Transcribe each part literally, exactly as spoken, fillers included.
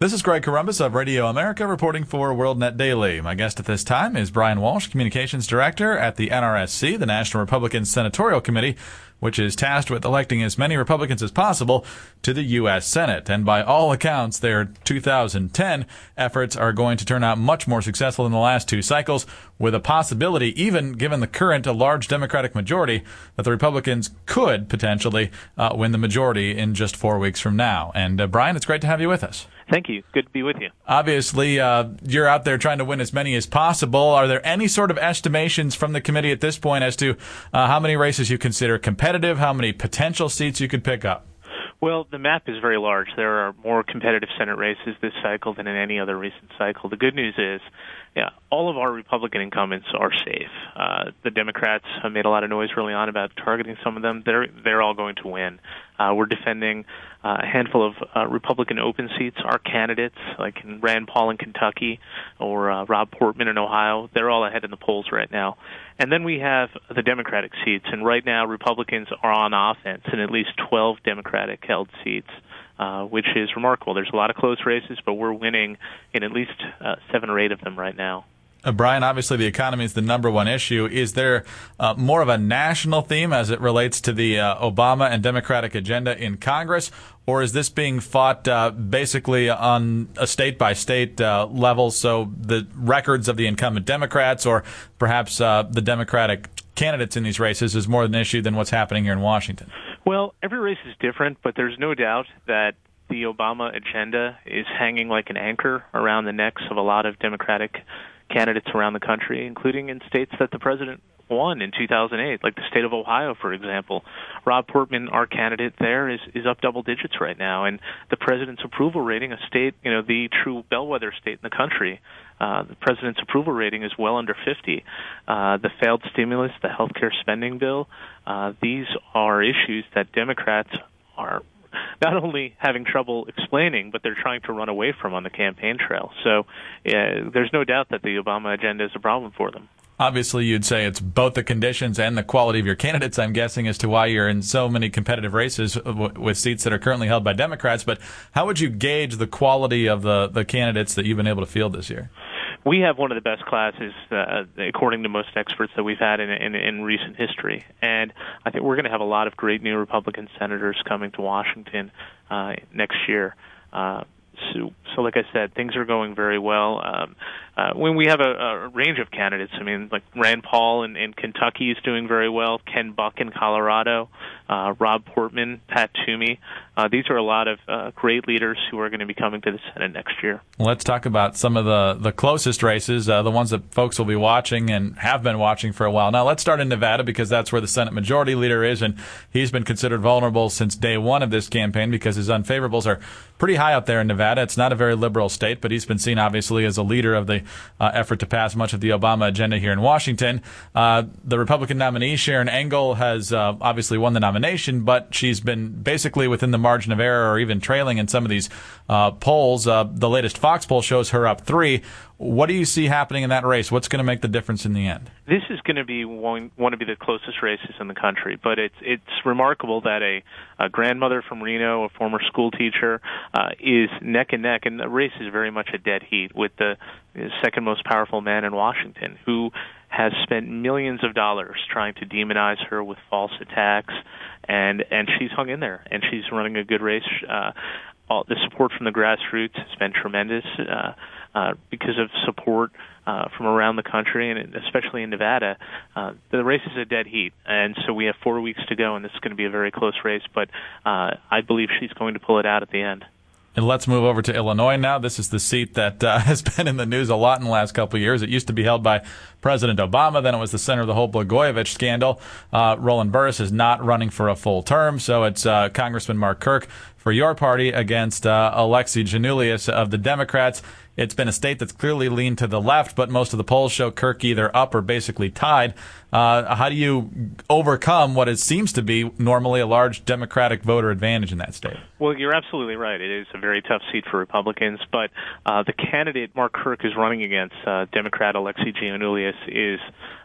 This is Greg Corombos of Radio America reporting for WorldNet Daily. My guest at this time is Brian Walsh, Communications Director at the N R S C, the National Republican Senatorial Committee, which is tasked with electing as many Republicans as possible to the U S Senate. And by all accounts, their two thousand ten efforts are going to turn out much more successful than the last two cycles, with a possibility, even given the current a large Democratic majority, that the Republicans could potentially uh, win the majority in just four weeks from now. And uh, Brian, it's great to have you with us. Thank you. Good to be with you. Obviously, uh, you're out there trying to win as many as possible. Are there any sort of estimations from the committee at this point as to uh, how many races you consider competitive, how many potential seats you could pick up? Well, the map is very large. There are more competitive Senate races this cycle than in any other recent cycle. The good news is, yeah, all of our Republican incumbents are safe. Uh, the Democrats have made a lot of noise early on about targeting some of them. They're they're all going to win. Uh, we're defending uh, a handful of uh, Republican open seats. Our candidates, like in Rand Paul in Kentucky or uh, Rob Portman in Ohio, they're all ahead in the polls right now. And then we have the Democratic seats, and right now Republicans are on offense in at least twelve Democratic-held seats, uh, which is remarkable. There's a lot of close races, but we're winning in at least uh, seven or eight of them right now. Uh, Brian, obviously the economy is the number one issue. Is there uh, more of a national theme as it relates to the uh, Obama and Democratic agenda in Congress, or is this being fought uh, basically on a state-by-state uh, level, so the records of the incumbent Democrats or perhaps uh, the Democratic candidates in these races is more an issue than what's happening here in Washington? Well, every race is different, but there's no doubt that the Obama agenda is hanging like an anchor around the necks of a lot of Democratic candidates around the country, including in states that the president won in two thousand eight, like the state of Ohio, for example. Rob Portman, our candidate there, is, is up double digits right now, and the president's approval rating, a state, you know, the true bellwether state in the country, uh, the president's approval rating is well under fifty. Uh, the failed stimulus, the health care spending bill, uh, these are issues that Democrats are not only having trouble explaining, but they're trying to run away from on the campaign trail. So uh, there's no doubt that the Obama agenda is a problem for them. Obviously, you'd say it's both the conditions and the quality of your candidates, I'm guessing, as to why you're in so many competitive races w- with seats that are currently held by Democrats. But how would you gauge the quality of the, the candidates that you've been able to field this year? We have one of the best classes, uh, according to most experts, that we've had in, in, in recent history. And I think we're going to have a lot of great new Republican senators coming to Washington uh, next year. Uh, so, so, like I said, things are going very well. Um, uh, when we have a, a range of candidates, I mean, like Rand Paul in, in Kentucky is doing very well, Ken Buck in Colorado, uh, Rob Portman, Pat Toomey. Uh, these are a lot of uh, great leaders who are going to be coming to the Senate next year. Let's talk about some of the, the closest races, uh, the ones that folks will be watching and have been watching for a while. Now, let's start in Nevada because that's where the Senate Majority Leader is, and he's been considered vulnerable since day one of this campaign because his unfavorables are pretty high up there in Nevada. It's not a very liberal state, but he's been seen, obviously, as a leader of the uh, effort to pass much of the Obama agenda here in Washington. Uh, the Republican nominee, Sharon Engel, has uh, obviously won the nomination, but she's been basically within the margin of error or even trailing in some of these uh, polls. Uh, the latest Fox poll shows her up three. What do you see happening in that race? What's going to make the difference in the end? This is going to be one, one of the closest races in the country, but it's it's remarkable that a, a grandmother from Reno, a former school teacher, uh, is neck and neck, and the race is very much a dead heat with the second most powerful man in Washington, who has spent millions of dollars trying to demonize her with false attacks, and and she's hung in there, and she's running a good race. Uh, all, the support from the grassroots has been tremendous. Uh, Uh, because of support uh, from around the country, and especially in Nevada, uh, the race is a dead heat. And so we have four weeks to go, and this is going to be a very close race, but uh, I believe she's going to pull it out at the end. And let's move over to Illinois now. This is the seat that uh, has been in the news a lot in the last couple of years. It used to be held by President Obama. Then it was the center of the whole Blagojevich scandal. Uh, Roland Burris is not running for a full term, so it's uh, Congressman Mark Kirk for your party against uh, Alexei Giannoulias of the Democrats. It's been a state that's clearly leaned to the left, but most of the polls show Kirk either up or basically tied. Uh, how do you overcome what it seems to be normally a large Democratic voter advantage in that state? Well, you're absolutely right. It is a very tough seat for Republicans, but uh, the candidate Mark Kirk is running against, uh, Democrat Alexei Giannoulias, is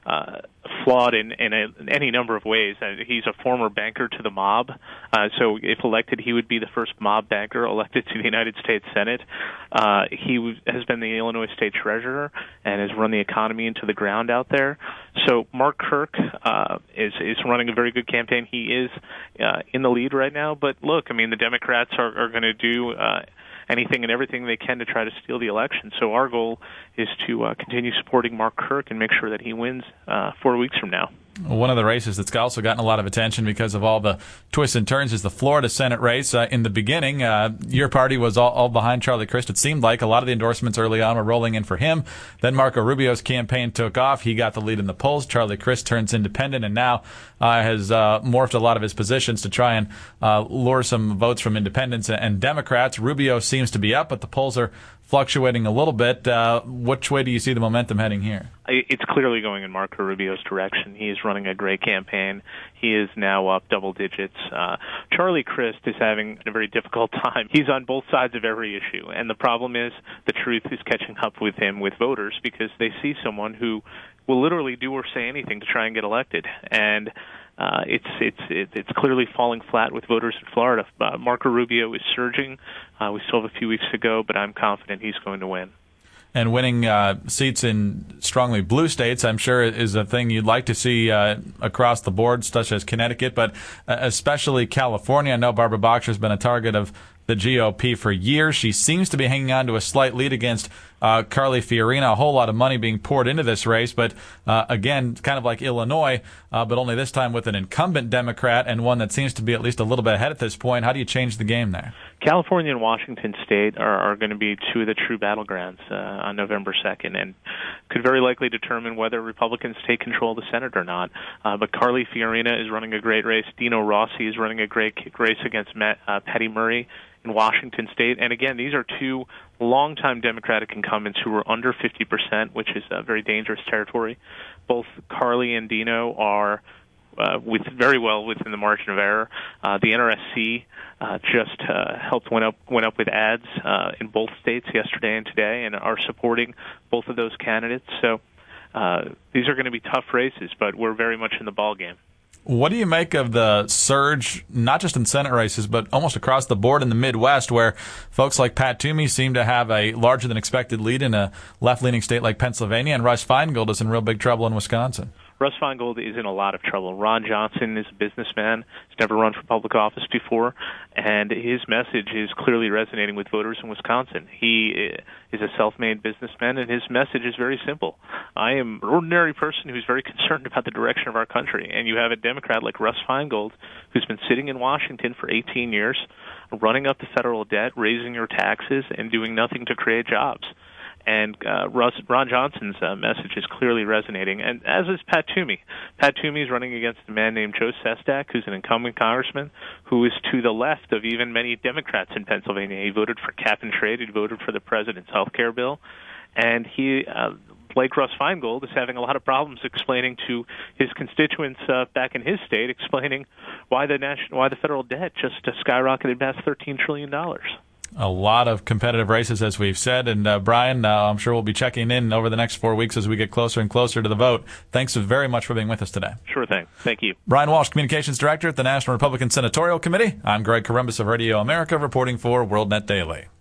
uh, flawed in, in, a, in any number of ways. Uh, he's a former banker to the mob, uh, so if elected, he would be the first mob banker elected to the United States Senate. Uh, he w- has been the Illinois State Treasurer and has run the economy into the ground out there. So Mark Kirk uh, is is running a very good campaign. He is uh, in the lead right now. But look, I mean, the Democrats are, are going to do uh, anything and everything they can to try to steal the election. So our goal is to uh, continue supporting Mark Kirk and make sure that he wins uh, four weeks from now. One of the races that's also gotten a lot of attention because of all the twists and turns is the Florida Senate race. Uh, in the beginning, uh, your party was all, all behind Charlie Crist. It seemed like a lot of the endorsements early on were rolling in for him. Then Marco Rubio's campaign took off. He got the lead in the polls. Charlie Crist turns independent and now uh, has uh, morphed a lot of his positions to try and uh, lure some votes from independents and Democrats. Rubio seems to be up, but the polls are fluctuating a little bit. Uh, which way do you see the momentum heading here? It's clearly going in Marco Rubio's direction. He is running a great campaign. He is now up double digits. Uh, Charlie Crist is having a very difficult time. He's on both sides of every issue, and the problem is the truth is catching up with him with voters because they see someone who will literally do or say anything to try and get elected. And Uh, it's it's it's clearly falling flat with voters in Florida. Uh, Marco Rubio is surging. Uh, we still have a few weeks to go, but I'm confident he's going to win. And winning uh, seats in strongly blue states, I'm sure, is a thing you'd like to see uh, across the board, such as Connecticut, but uh, especially California. I know Barbara Boxer has been a target of the G O P for years. She seems to be hanging on to a slight lead against uh, Carly Fiorina. A whole lot of money being poured into this race, but uh, again, kind of like Illinois, uh, but only this time with an incumbent Democrat and one that seems to be at least a little bit ahead at this point. How do you change the game there? California and Washington State are, are going to be two of the true battlegrounds uh, on November second and could very likely determine whether Republicans take control of the Senate or not. Uh, but Carly Fiorina is running a great race. Dino Rossi is running a great race against Matt, uh, Patty Murray in Washington State. And again, these are two longtime Democratic incumbents who are under fifty percent, which is a very dangerous territory. Both Carly and Dino are Uh, with very well within the margin of error. Uh, the N R S C uh, just uh, helped went up went up with ads uh, in both states yesterday and today, and are supporting both of those candidates. So uh, these are going to be tough races, but we're very much in the ball game. What do you make of the surge, not just in Senate races, but almost across the board in the Midwest, where folks like Pat Toomey seem to have a larger than expected lead in a left-leaning state like Pennsylvania, and Russ Feingold is in real big trouble in Wisconsin? Russ Feingold is in a lot of trouble. Ron Johnson is a businessman. He's never run for public office before, and his message is clearly resonating with voters in Wisconsin. He is a self-made businessman, and his message is very simple. I am an ordinary person who's very concerned about the direction of our country, and you have a Democrat like Russ Feingold who's been sitting in Washington for eighteen years, running up the federal debt, raising your taxes, and doing nothing to create jobs. And uh, Russ, Ron Johnson's uh, message is clearly resonating, and as is Pat Toomey. Pat Toomey is running against a man named Joe Sestak, who's an incumbent congressman, who is to the left of even many Democrats in Pennsylvania. He voted for cap and trade. He voted for the president's health care bill. And he, uh, like Russ Feingold, is having a lot of problems explaining to his constituents uh, back in his state, explaining why the national, why the federal debt just uh, skyrocketed past thirteen trillion dollars. A lot of competitive races, as we've said. And, uh, Brian, uh, I'm sure we'll be checking in over the next four weeks as we get closer and closer to the vote. Thanks very much for being with us today. Sure thing. Thank you. Brian Walsh, Communications Director at the National Republican Senatorial Committee. I'm Greg Corombos of Radio America, reporting for WorldNet Daily.